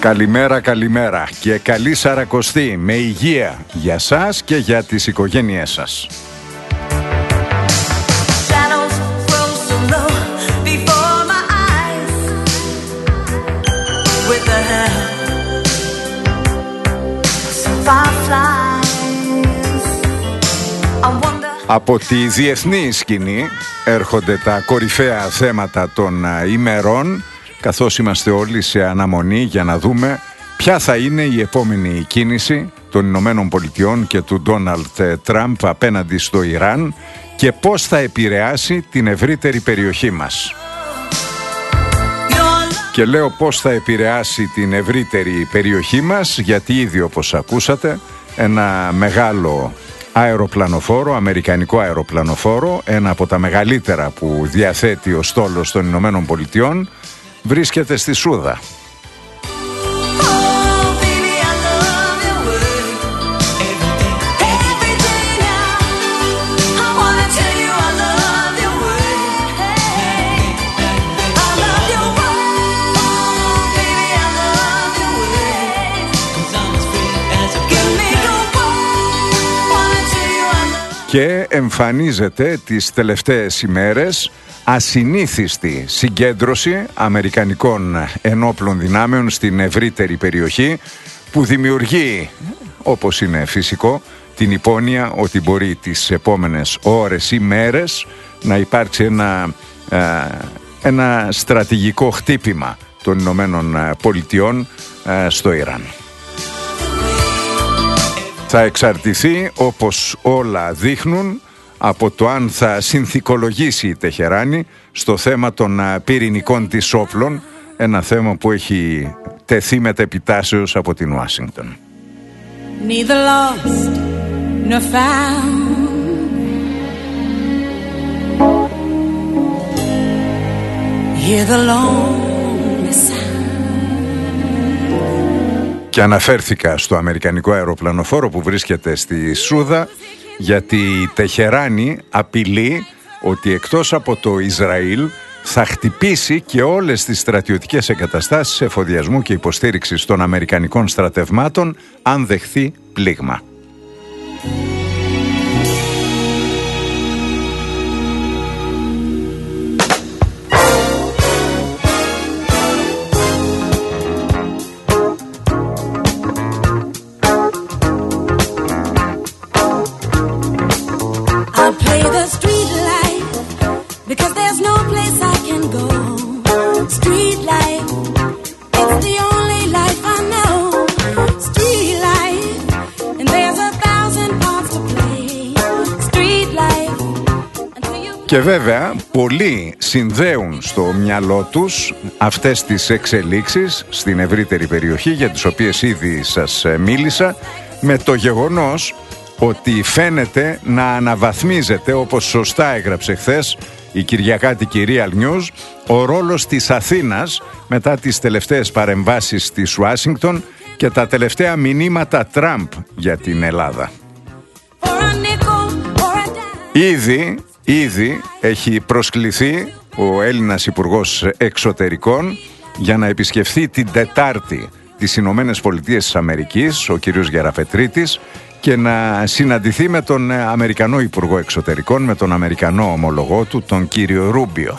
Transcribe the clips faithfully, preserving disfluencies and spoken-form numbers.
Καλημέρα, καλημέρα και καλή Σαρακοστή με υγεία για σας και για τις οικογένειές σας. Από τη διεθνή σκηνή έρχονται τα κορυφαία θέματα των ημερών, καθώς είμαστε όλοι σε αναμονή για να δούμε ποια θα είναι η επόμενη κίνηση των Ηνωμένων Πολιτειών και του Ντόναλντ Τραμπ απέναντι στο Ιράν και πώς θα επηρεάσει την ευρύτερη περιοχή μας. Και λέω πώς θα επηρεάσει την ευρύτερη περιοχή μας, γιατί ήδη όπως ακούσατε ένα μεγάλο αεροπλανοφόρο, αμερικανικό αεροπλανοφόρο, ένα από τα μεγαλύτερα που διαθέτει ο στόλος των Ηνωμένων Πολιτειών, βρίσκεται στη Σούδα. Και εμφανίζεται τις τελευταίες ημέρες ασυνήθιστη συγκέντρωση αμερικανικών ενόπλων δυνάμεων στην ευρύτερη περιοχή, που δημιουργεί, όπως είναι φυσικό, την υπόνοια ότι μπορεί τις επόμενες ώρες ή μέρες να υπάρξει ένα, ένα στρατηγικό χτύπημα των Ηνωμένων Πολιτειών στο Ιράν. Θα εξαρτηθεί, όπως όλα δείχνουν, από το αν θα συνθηκολογήσει η Τεχεράνη στο θέμα των πυρηνικών της όπλων, ένα θέμα που έχει τεθεί μετεπιτάσεως από την Ουάσιγκτον. Neither lost nor found. Hear the lonely sound. Και αναφέρθηκα στο αμερικανικό αεροπλανοφόρο που βρίσκεται στη Σούδα, γιατί η Τεχεράνη απειλεί ότι εκτός από το Ισραήλ θα χτυπήσει και όλες τις στρατιωτικές εγκαταστάσεις εφοδιασμού και υποστήριξης των αμερικανικών στρατευμάτων αν δεχθεί πλήγμα. Και βέβαια πολλοί συνδέουν στο μυαλό τους αυτές τις εξελίξεις στην ευρύτερη περιοχή, για τις οποίες ήδη σας μίλησα, με το γεγονός ότι φαίνεται να αναβαθμίζεται, όπως σωστά έγραψε χθες η κυριακάτικη Real News, ο ρόλος της Αθήνας μετά τις τελευταίες παρεμβάσεις της Ουάσιγκτον και τα τελευταία μηνύματα Τραμπ για την Ελλάδα. Ήδη Ήδη έχει προσκληθεί ο Έλληνας Υπουργός Εξωτερικών για να επισκεφθεί την Τετάρτη τις Ηνωμένες Πολιτείες της Αμερικής, ο κύριος Γεραπετρίτης, και να συναντηθεί με τον Αμερικανό Υπουργό Εξωτερικών, με τον Αμερικανό ομολογό του, τον κύριο Ρούμπιο.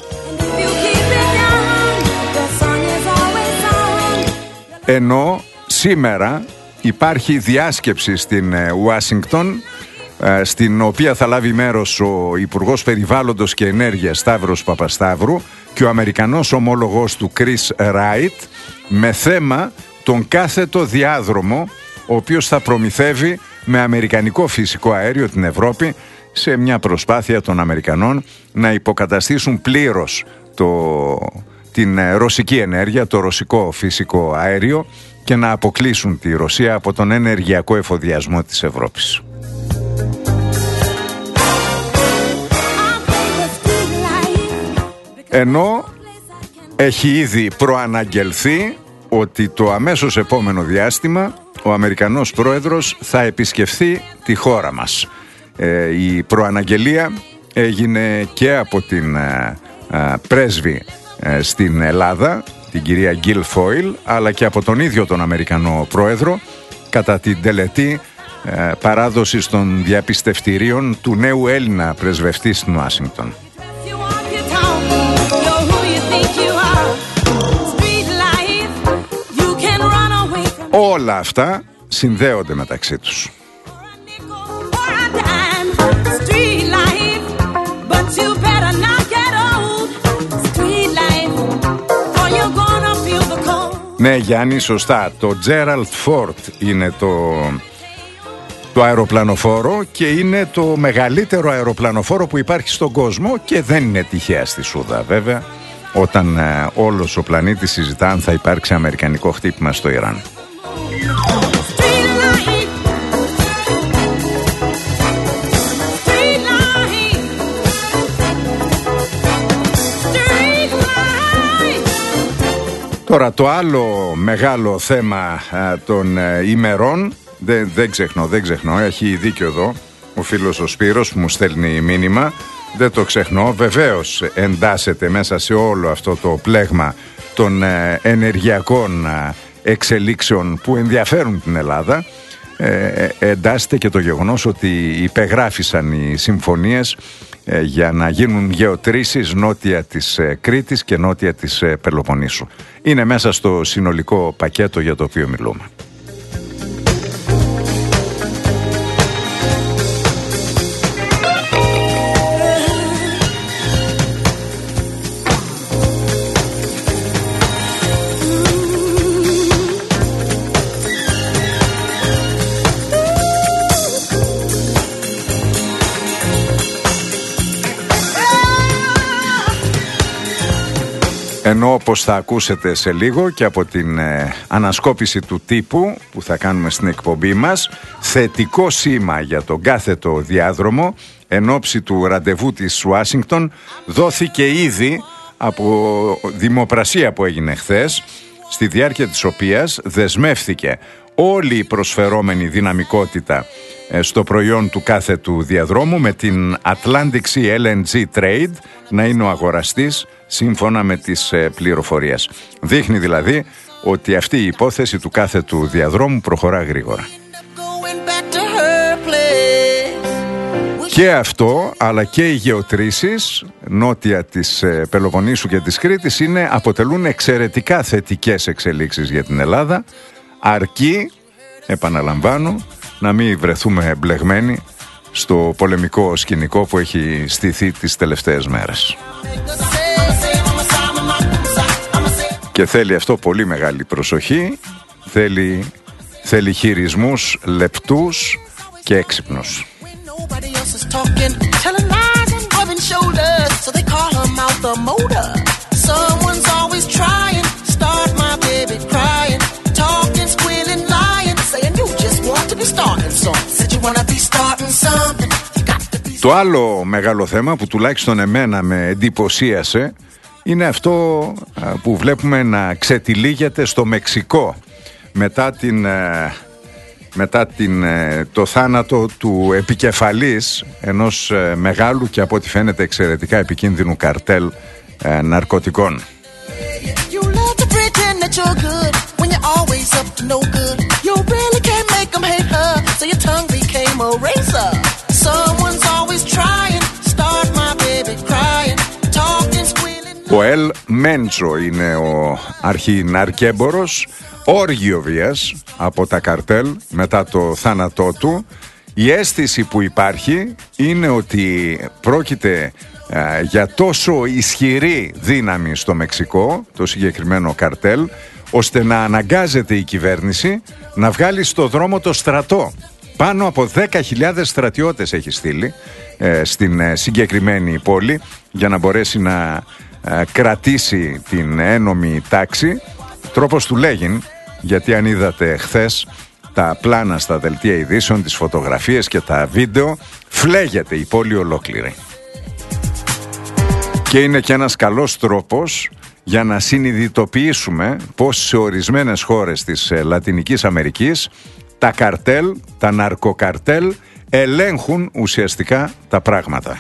Ενώ σήμερα υπάρχει διάσκεψη στην Ουάσιγκτον, στην οποία θα λάβει μέρος ο Υπουργός Περιβάλλοντος και Ενέργειας Σταύρος Παπασταύρου και ο Αμερικανός ομόλογος του Chris Wright, με θέμα τον κάθετο διάδρομο, ο οποίος θα προμηθεύει με αμερικανικό φυσικό αέριο την Ευρώπη, σε μια προσπάθεια των Αμερικανών να υποκαταστήσουν πλήρως το, την ρωσική ενέργεια, το ρωσικό φυσικό αέριο, και να αποκλείσουν τη Ρωσία από τον ενεργειακό εφοδιασμό της Ευρώπης. Ενώ έχει ήδη προαναγγελθεί ότι το αμέσως επόμενο διάστημα ο Αμερικανός Πρόεδρος θα επισκεφθεί τη χώρα μας. Ε, η προαναγγελία έγινε και από την ε, ε, πρέσβη ε, στην Ελλάδα, την κυρία Γκίλ Φόιλ, αλλά και από τον ίδιο τον Αμερικανό πρόεδρο κατά την τελετή ε, παράδοσης των διαπιστευτηρίων του νέου Έλληνα πρεσβευτή στην Ουάσιγκτον. Όλα αυτά συνδέονται μεταξύ τους. Ναι, Γιάννη, σωστά. Το Gerald Ford είναι το, το αεροπλανοφόρο και είναι το μεγαλύτερο αεροπλανοφόρο που υπάρχει στον κόσμο και δεν είναι τυχαία στη Σούδα, βέβαια, όταν ε, όλος ο πλανήτης συζητά αν θα υπάρξει αμερικανικό χτύπημα στο Ιράν. Τώρα το άλλο μεγάλο θέμα α, των α, ημερών, δεν, δεν ξεχνώ, δεν ξεχνώ, έχει δίκιο εδώ ο φίλος ο Σπύρος που μου στέλνει μήνυμα, δεν το ξεχνώ, βεβαίως εντάσσεται μέσα σε όλο αυτό το πλέγμα των α, ενεργειακών α, εξελίξεων που ενδιαφέρουν την Ελλάδα, ε, εντάσσεται και το γεγονός ότι υπεγράφησαν οι συμφωνίες ε, για να γίνουν γεωτρήσεις νότια της ε, Κρήτης και νότια της ε, Πελοποννήσου. Είναι μέσα στο συνολικό πακέτο για το οποίο μιλούμε. Ενώ όπως θα ακούσετε σε λίγο και από την ε, ανασκόπηση του τύπου που θα κάνουμε στην εκπομπή μας, θετικό σήμα για τον κάθετο διάδρομο εν ώψη του ραντεβού της Ουάσιγκτον δόθηκε ήδη από δημοπρασία που έγινε χθες, στη διάρκεια της οποίας δεσμεύθηκε όλη η προσφερόμενη δυναμικότητα ε, στο προϊόν του κάθετου διαδρόμου με την Atlantic Sea ελ εν τζι Trade να είναι ο αγοραστής σύμφωνα με τις ε, πληροφορίες. Δείχνει δηλαδή ότι αυτή η υπόθεση του κάθετου διαδρόμου προχωρά γρήγορα. Και αυτό, αλλά και οι γεωτρήσεις νότια της ε, Πελοποννήσου και της Κρήτης είναι, αποτελούν εξαιρετικά θετικές εξελίξεις για την Ελλάδα, αρκεί, επαναλαμβάνω, να μην βρεθούμε εμπλεγμένοι στο πολεμικό σκηνικό που έχει στηθεί τις τελευταίες μέρες. Και θέλει αυτό πολύ μεγάλη προσοχή, θέλει, θέλει χειρισμούς λεπτούς και έξυπνους. Το άλλο μεγάλο θέμα που τουλάχιστον εμένα με εντυπωσίασε είναι αυτό που βλέπουμε να ξετυλίγεται στο Μεξικό μετά, την, μετά την, το θάνατο του επικεφαλής ενός μεγάλου και από ό,τι φαίνεται εξαιρετικά επικίνδυνου καρτέλ ναρκωτικών. Ο Ελ Μέντσο είναι ο αρχιναρκέμπορος, όργιο βίας από τα καρτέλ μετά το θάνατό του. Η αίσθηση που υπάρχει είναι ότι πρόκειται ε, για τόσο ισχυρή δύναμη στο Μεξικό, το συγκεκριμένο καρτέλ, ώστε να αναγκάζεται η κυβέρνηση να βγάλει στο δρόμο το στρατό. Πάνω από δέκα χιλιάδες στρατιώτες έχει στείλει ε, στην ε, συγκεκριμένη πόλη για να μπορέσει να ε, κρατήσει την ένομη τάξη. Τρόπος του λέγειν, γιατί αν είδατε χθες τα πλάνα στα δελτία ειδήσεων, τις φωτογραφίες και τα βίντεο, φλέγεται η πόλη ολόκληρη. Και είναι και ένας καλός τρόπος για να συνειδητοποιήσουμε πως σε ορισμένες χώρες της Λατινικής Αμερικής τα καρτέλ, τα ναρκοκαρτέλ ελέγχουν ουσιαστικά τα πράγματα.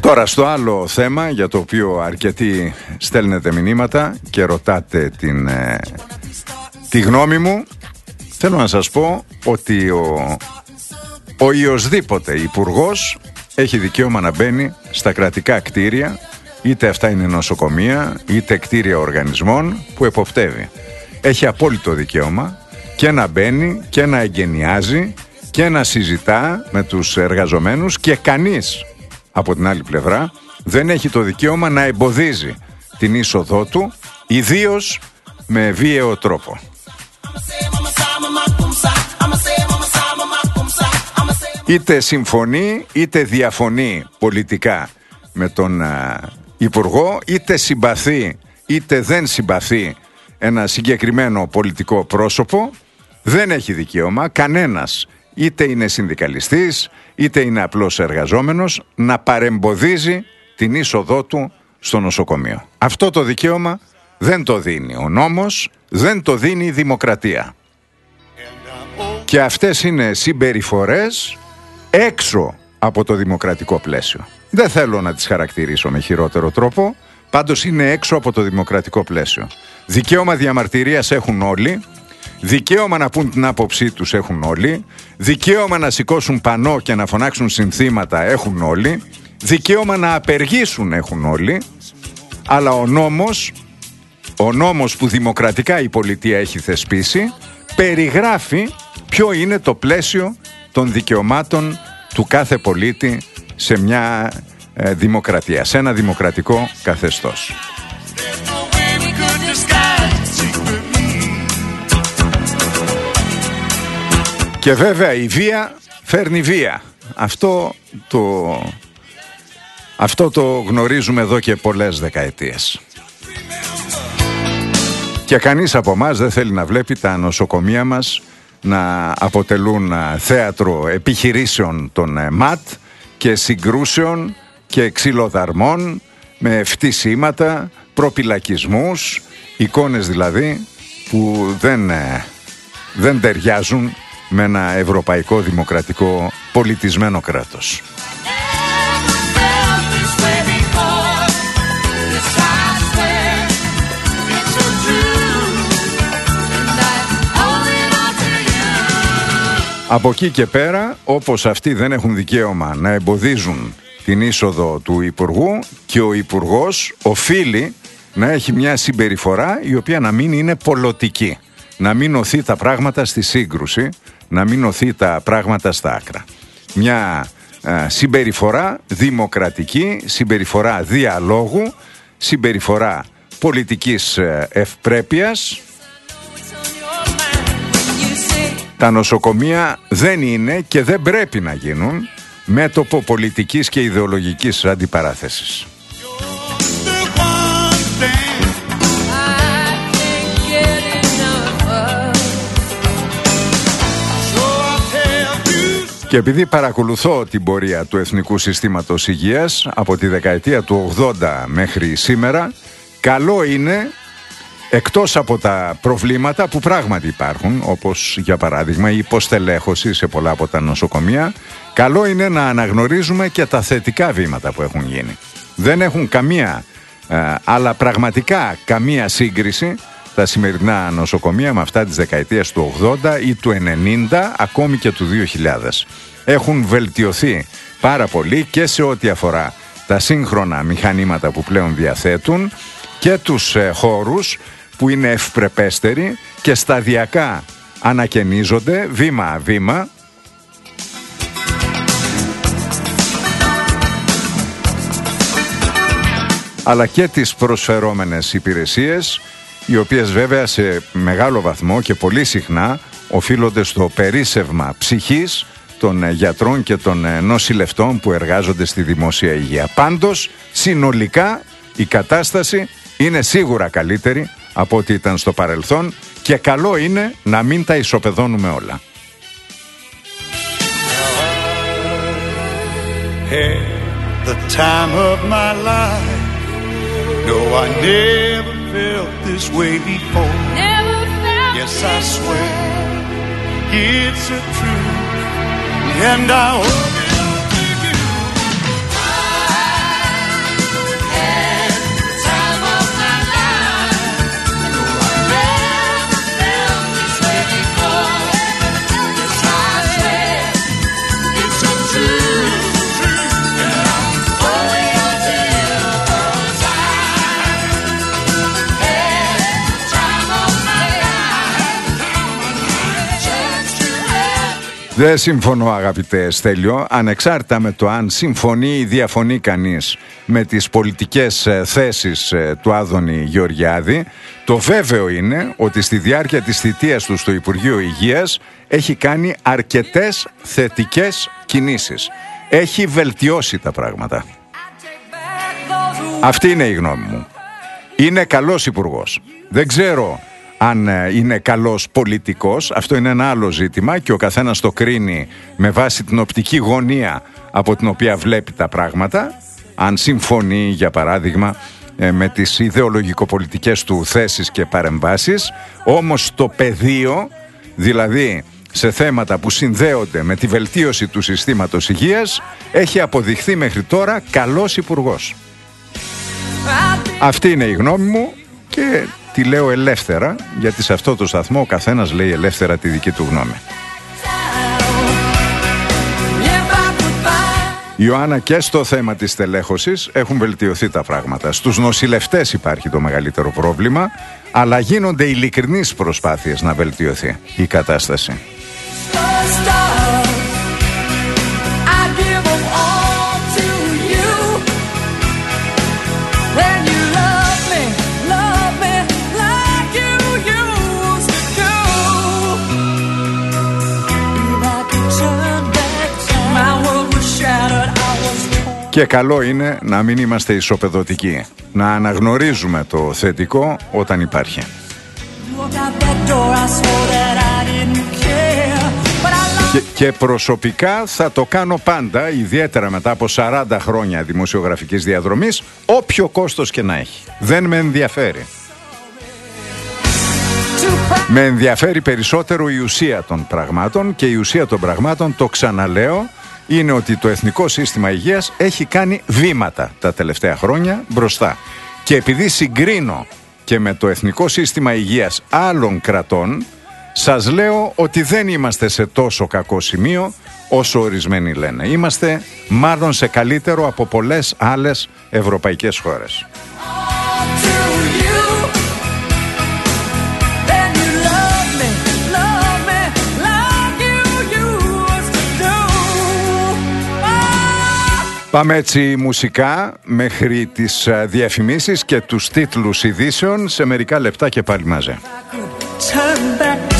Τώρα στο άλλο θέμα για το οποίο αρκετοί στέλνετε μηνύματα και ρωτάτε την, ε, τη γνώμη μου, θέλω να σας πω ότι ο, ο οιοσδήποτε υπουργός έχει δικαίωμα να μπαίνει στα κρατικά κτίρια, είτε αυτά είναι νοσοκομεία είτε κτίρια οργανισμών που εποπτεύει. Έχει απόλυτο δικαίωμα και να μπαίνει και να εγκαινιάζει και να συζητά με τους εργαζομένους, και κανείς από την άλλη πλευρά δεν έχει το δικαίωμα να εμποδίζει την είσοδό του, ιδίως με βίαιο τρόπο. Είτε συμφωνεί είτε διαφωνεί πολιτικά με τον α, Υπουργό, είτε συμπαθεί είτε δεν συμπαθεί ένα συγκεκριμένο πολιτικό πρόσωπο, δεν έχει δικαίωμα κανένας, είτε είναι συνδικαλιστής είτε είναι απλός εργαζόμενος, να παρεμποδίζει την είσοδό του στο νοσοκομείο. Αυτό το δικαίωμα δεν το δίνει ο νόμος, δεν το δίνει η δημοκρατία. Και αυτές είναι συμπεριφορές έξω από το δημοκρατικό πλαίσιο. Δεν θέλω να τις χαρακτηρίσω με χειρότερο τρόπο, πάντως είναι έξω από το δημοκρατικό πλαίσιο. Δικαίωμα διαμαρτυρίας έχουν όλοι, δικαίωμα να πούν την άποψή τους έχουν όλοι, δικαίωμα να σηκώσουν πανό και να φωνάξουν συνθήματα έχουν όλοι, δικαίωμα να απεργήσουν έχουν όλοι, αλλά ο νόμος, ο νόμος που δημοκρατικά η πολιτεία έχει θεσπίσει, περιγράφει ποιο είναι το πλαίσιο των δικαιωμάτων του κάθε πολίτη σε μια ε, δημοκρατία, σε ένα δημοκρατικό καθεστώς. Και βέβαια η βία φέρνει βία. Αυτό το, αυτό το γνωρίζουμε εδώ και πολλές δεκαετίες. Και κανείς από εμάς δεν θέλει να βλέπει τα νοσοκομεία μας να αποτελούν θέατρο επιχειρήσεων των ΜΑΤ και συγκρούσεων και ξυλοδαρμών με φτισήματα, προπυλακισμούς, εικόνες δηλαδή που δεν, δεν ταιριάζουν με ένα ευρωπαϊκό δημοκρατικό πολιτισμένο κράτος. Από εκεί και πέρα, όπως αυτοί δεν έχουν δικαίωμα να εμποδίζουν την είσοδο του Υπουργού, και ο Υπουργός οφείλει να έχει μια συμπεριφορά η οποία να μην είναι πολιτική, να μην οθεί τα πράγματα στη σύγκρουση, να μην οθεί τα πράγματα στα άκρα. Μια α, συμπεριφορά δημοκρατική, συμπεριφορά διαλόγου, συμπεριφορά πολιτικής ευπρέπειας. Τα νοσοκομεία δεν είναι και δεν πρέπει να γίνουν μέτωπο πολιτικής και ιδεολογικής αντιπαράθεσης. Και επειδή παρακολουθώ την πορεία του Εθνικού Συστήματος Υγείας από τη δεκαετία του ογδόντα μέχρι σήμερα, καλό είναι, εκτός από τα προβλήματα που πράγματι υπάρχουν, όπως για παράδειγμα η υποστελέχωση σε πολλά από τα νοσοκομεία, καλό είναι να αναγνωρίζουμε και τα θετικά βήματα που έχουν γίνει. Δεν έχουν καμία, ε, αλλά πραγματικά καμία σύγκριση τα σημερινά νοσοκομεία με αυτά της δεκαετίας του ογδόντα ή του ενενήντα, ακόμη και του δύο χιλιάδες. Έχουν βελτιωθεί πάρα πολύ και σε ό,τι αφορά τα σύγχρονα μηχανήματα που πλέον διαθέτουν και τους ε, χώρους που είναι ευπρεπέστεροι και σταδιακά ανακαινίζονται βήμα-βήμα. Αλλά και τις προσφερόμενες υπηρεσίες, οι οποίες βέβαια σε μεγάλο βαθμό και πολύ συχνά οφείλονται στο περίσσευμα ψυχής των γιατρών και των νοσηλευτών που εργάζονται στη δημόσια υγεία. Πάντως, συνολικά η κατάσταση είναι σίγουρα καλύτερη από ό,τι ήταν στο παρελθόν και καλό είναι να μην τα ισοπεδώνουμε όλα. The time of my life. No, I never felt this way before. Never felt yes, I swear it's a truth, and I owe it all to you. I Δεν συμφωνώ, αγαπητέ Στέλιο, ανεξάρτητα με το αν συμφωνεί ή διαφωνεί κανείς με τις πολιτικές θέσεις του Άδωνη Γεωργιάδη. Το βέβαιο είναι ότι στη διάρκεια της θητείας του στο Υπουργείο Υγείας έχει κάνει αρκετές θετικές κινήσεις. Έχει βελτιώσει τα πράγματα. Αυτή είναι η γνώμη μου. Είναι καλός υπουργός. Δεν ξέρω αν είναι καλός πολιτικός, αυτό είναι ένα άλλο ζήτημα και ο καθένας το κρίνει με βάση την οπτική γωνία από την οποία βλέπει τα πράγματα. Αν συμφωνεί, για παράδειγμα, με τις ιδεολογικοπολιτικές του θέσεις και παρεμβάσεις. Όμως το πεδίο, δηλαδή σε θέματα που συνδέονται με τη βελτίωση του συστήματος υγείας, έχει αποδειχθεί μέχρι τώρα καλός υπουργός. Αυτή είναι η γνώμη μου και τη λέω ελεύθερα, γιατί σε αυτό το σταθμό ο καθένας λέει ελεύθερα τη δική του γνώμη. Ιωάννα, και στο θέμα της τελέχωσης έχουν βελτιωθεί τα πράγματα. Στους νοσηλευτές υπάρχει το μεγαλύτερο πρόβλημα, αλλά γίνονται ειλικρινείς προσπάθειες να βελτιωθεί η κατάσταση. Και καλό είναι να μην είμαστε ισοπεδωτικοί, να αναγνωρίζουμε το θετικό όταν υπάρχει. Και, και προσωπικά θα το κάνω πάντα, ιδιαίτερα μετά από σαράντα χρόνια δημοσιογραφικής διαδρομής, όποιο κόστος και να έχει. Δεν με ενδιαφέρει. Με ενδιαφέρει περισσότερο η ουσία των πραγμάτων, και η ουσία των πραγμάτων, το ξαναλέω, είναι ότι το Εθνικό Σύστημα Υγείας έχει κάνει βήματα τα τελευταία χρόνια μπροστά. Και επειδή συγκρίνω και με το Εθνικό Σύστημα Υγείας άλλων κρατών, σας λέω ότι δεν είμαστε σε τόσο κακό σημείο όσο ορισμένοι λένε. Είμαστε μάλλον σε καλύτερο από πολλές άλλες ευρωπαϊκές χώρες. Πάμε έτσι μουσικά μέχρι τις διαφημίσεις και τους τίτλους ειδήσεων σε μερικά λεπτά και πάλι μαζί.